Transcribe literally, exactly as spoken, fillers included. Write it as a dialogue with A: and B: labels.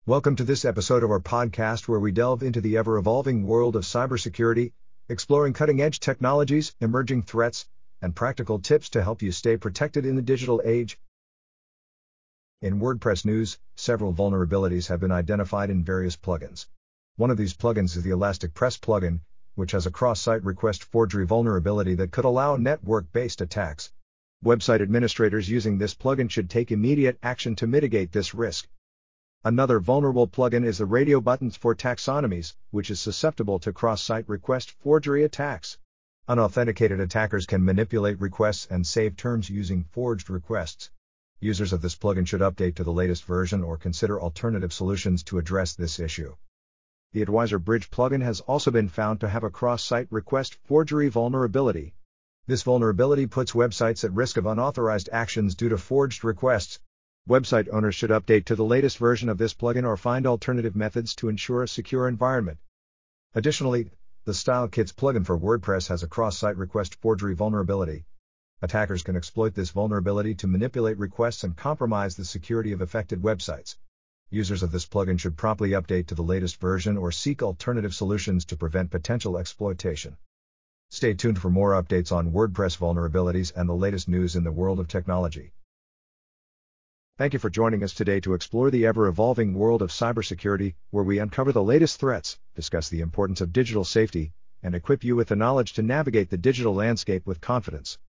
A: Welcome to this episode of our podcast where we delve into the ever-evolving world of cybersecurity, exploring cutting-edge technologies, emerging threats, and practical tips to help you stay protected in the digital age. In WordPress news, several vulnerabilities have been identified in various plugins. One of these plugins is the ElasticPress plugin, which has a cross-site request forgery vulnerability that could allow network-based attacks. Website administrators using this plugin should take immediate action to mitigate this risk. Another vulnerable plugin is the radio buttons for taxonomies, which is susceptible to cross-site request forgery attacks. Unauthenticated attackers can manipulate requests and save terms using forged requests. Users of this plugin should update to the latest version or consider alternative solutions to address this issue. The Advisor Bridge plugin has also been found to have a cross-site request forgery vulnerability. This vulnerability puts websites at risk of unauthorized actions due to forged requests. Website owners should update to the latest version of this plugin or find alternative methods to ensure a secure environment. Additionally, the StyleKits plugin for WordPress has a cross-site request forgery vulnerability. Attackers can exploit this vulnerability to manipulate requests and compromise the security of affected websites. Users of this plugin should promptly update to the latest version or seek alternative solutions to prevent potential exploitation. Stay tuned for more updates on WordPress vulnerabilities and the latest news in the world of technology. Thank you for joining us today to explore the ever-evolving world of cybersecurity, where we uncover the latest threats, discuss the importance of digital safety, and equip you with the knowledge to navigate the digital landscape with confidence.